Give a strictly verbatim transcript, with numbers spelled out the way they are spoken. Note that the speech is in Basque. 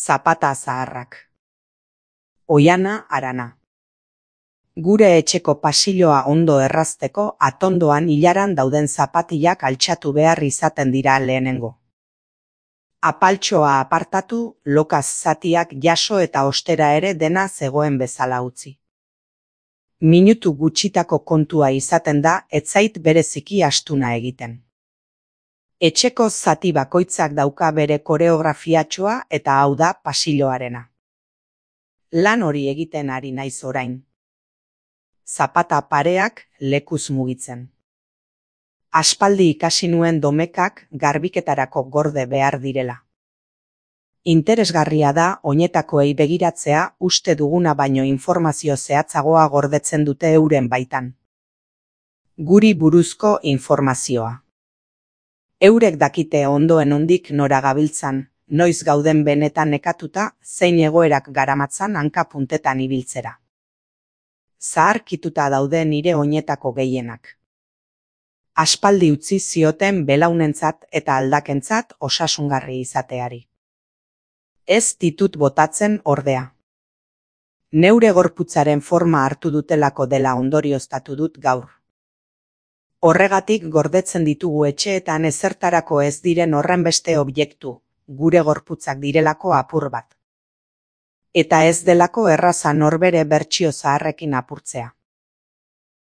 Zapata zaharrak. Oiana Arana. Gure etxeko pasilloa ondo errazteko atondoan ilaran dauden zapatilak altxatu behar izaten dira lehenengo. Apaltxoa apartatu, lokaz zatiak jaso eta ostera ere dena zegoen bezala utzi. Minutu gutxitako kontua izaten da ez zait bereziki astuna egiten. Etxeko zati bakoitzak dauka bere koreografiatxoa eta hau da pasilloarena. Lan hori egiten ari naiz orain. Zapata pareak lekuz mugitzen. Aspaldi ikasi nuen domekak garbiketarako gorde behar direla. Interesgarria da oinetakoei begiratzea uste duguna baino informazio zehatzagoa gordetzen dute euren baitan. Guri buruzko informazioa. Eurek dakite ondoen ondik nora gabiltzan, noiz gauden benetan nekatuta, zein egoerak garamatzan hanka puntetan ibiltzera. Zaharkituta daude nire oinetako gehienak. Aspaldi utzi zioten belaunentzat eta aldakentzat osasungarri izateari. Ez ditut botatzen ordea. Neure gorputzaren forma hartu dutelako dela ondorioztatu dut gaur. Horregatik gordetzen ditugu etxeetan ezertarako ez diren horrenbeste objektu, gure gorputzak direlako apur bat. Eta ez delako erraza norbere bertsio zaharrekin apurtzea.